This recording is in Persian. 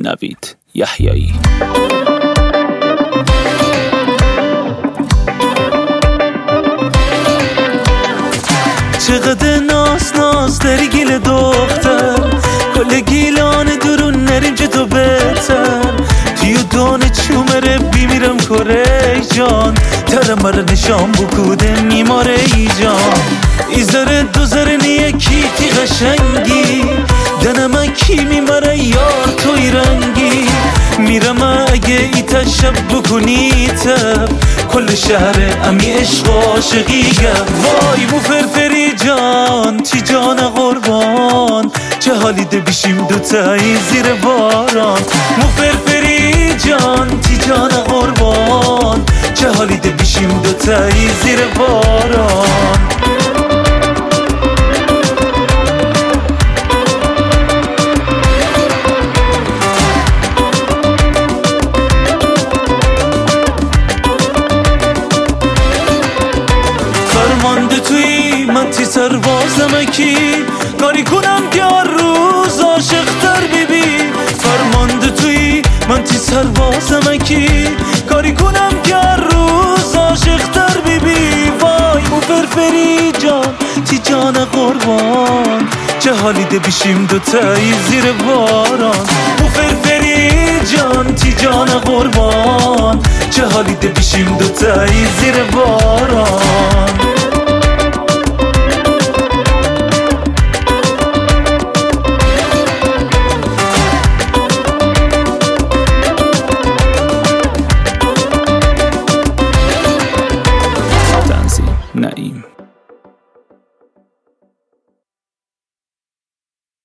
نوید یحیایی. چقدر ناز داری گیل دختر، کل گیلان درون نریم چه تو بهتر. توی دانه چومره بیمیرم کره جان، ترم مرا نشان بکوده میماره ای جان. ایزاره دوزاره نیه کی تی قشنگی، دنم کی میماره یار توی رنگی. میرم اگه ای تشب بکنی تب، کل شهر امی عشق و عاشقی گم. وای مو فرفری جان تی جان قربان، چه حالی ده بیشیم دوتایی زیر باران. مو فرفری جان تی جان قربان، چه حالی ده بیشیم دوتایی زیر باران. فرمانده توی من تی سربازم کی، کاری کنم که هر روز عاشق‌تر بیبی. فرمانده توی من تی سربازم کی، کاری کنم که هر روز عاشق‌تر بیبی. وای مو فرفری جان تی جان قربان، چه حالی ده بیشیم دوتایی زیر باران. مو فرفری جان تی جان قربان، چه حالی ده بیشیم دوتایی زیر باران.